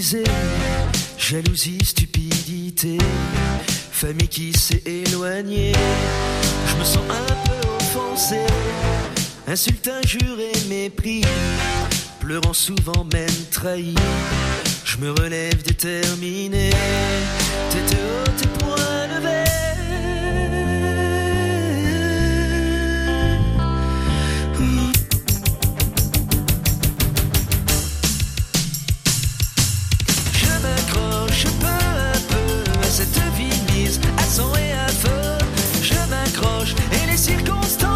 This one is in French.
brisé, jalousie, stupidité, famille qui s'est éloignée. Je me sens un peu offensé, insulte, injure et mépris, pleurant souvent même trahi. Je me relève déterminé, tête haute et poing levé. Cette vie mise à sang et à feu, je m'accroche et les circonstances